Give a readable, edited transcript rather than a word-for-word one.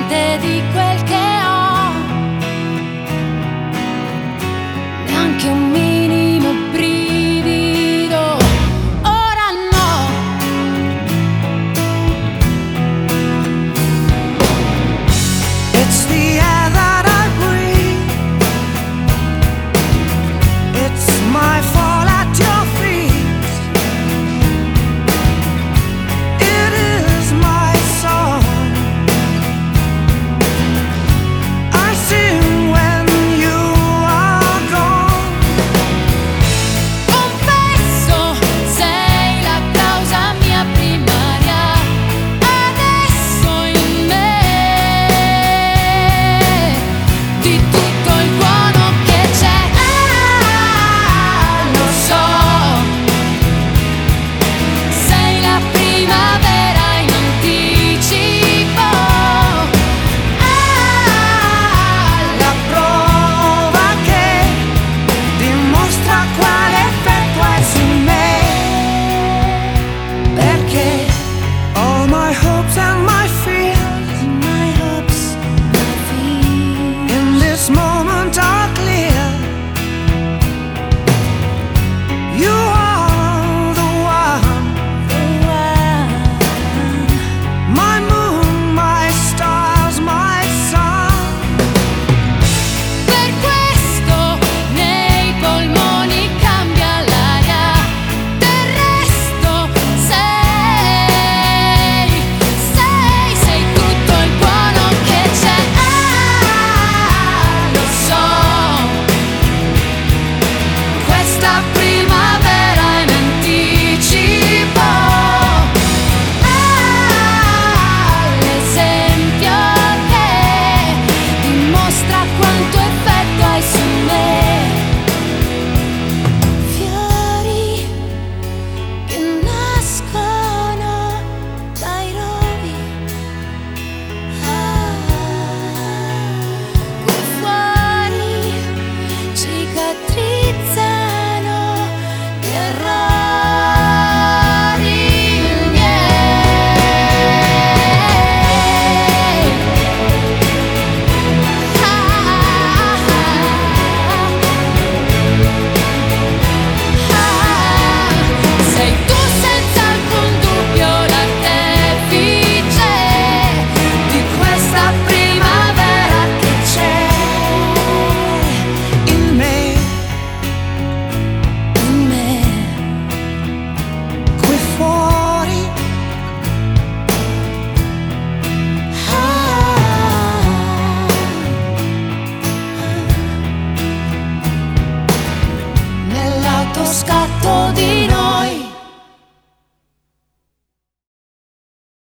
niente di quel che ho, neanche un minimo brivido, ora no. It's the air that I breathe, it's my fall at your feet, it is my song, I sing when you are gone. Confesso, sei la causa mia primaria, adesso in me, di tutto il buono che c'è. Lo so, sei la primavera in anticipo, La prova che dimostra quale effetto hai su me, perché all my hopes and my fears in this moment are clear. You are the one, my moon, my stars, my sun. per questo nei polmoni cambia l'aria, del resto sei tutto il buono che c'è. Lo so, questa primavera in anticipo, l'esempio che dimostra quanto effetto hai su me. Fiori che nascono dai rovi, qui fuori cicatrizzano gli errori miei. Sei tu senza alcun dubbio l'artefice di questa primavera che c'è In me, in me. qui fuori, Nell'autoscatto di